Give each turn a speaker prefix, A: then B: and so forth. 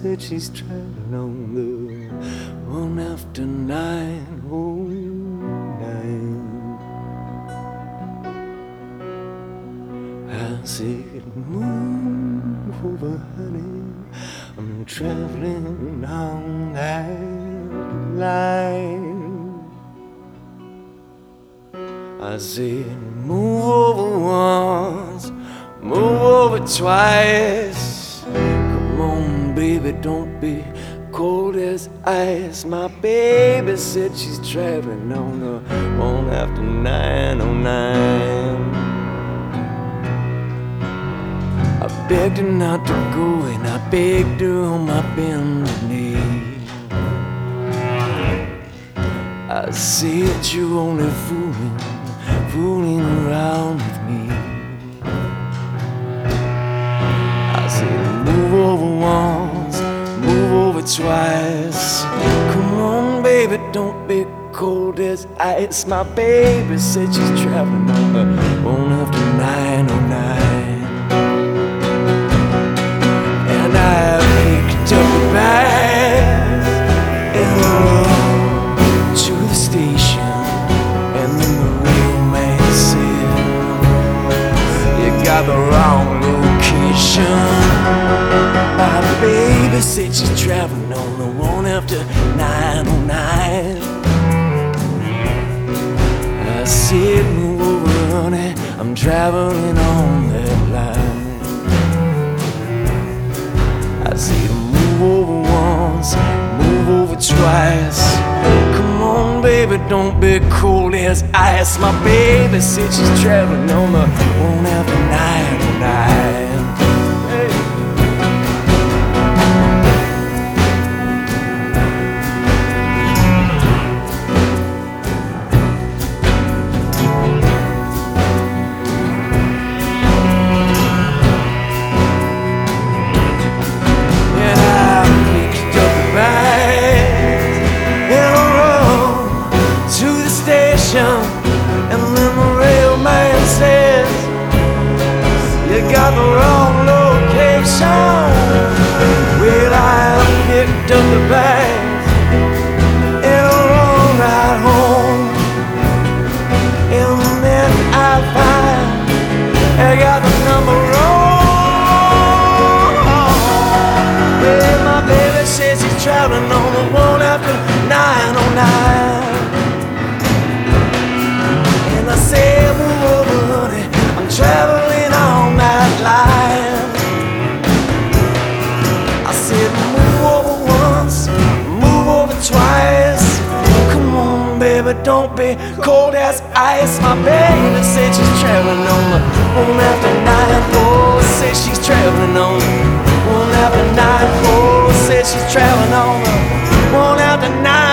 A: said she's traveling on the one after 9:09. I said, move over, honey, I'm traveling on that line. I said, move over once, move over twice. Come on, baby, don't be cold as ice. My baby said she's traveling on the one after 9:09. I begged her not to go, and I begged her on my bended knee. I said, you're only fooling around with me. I said, move over once, move over twice. Come on, baby, don't be cold as ice. My baby said she's traveling on the one after 9:09. And I picked up a bag and rode to the station. And then the mailman said, you got the wrong location. My baby said she's traveling on the one after 9:09. I said, move over, honey, I'm traveling on that line. I said, move over once, move over twice. Come on, baby, don't be cold as ice. My baby said she's traveling on the one after 9:09. And then the railman says, you got the wrong location. Well, I picked up the bags and a long ride home. And then I find I got the number wrong. Well, my baby says she's traveling on the one after 9:09. I said, move over, honey, I'm traveling on that line. I said, move over once, move over twice. Come on, baby, don't be cold as ice. My baby said she's traveling on the one after 9. Oh, said she's traveling on the one after 9. Oh, said she's traveling on the one after 9.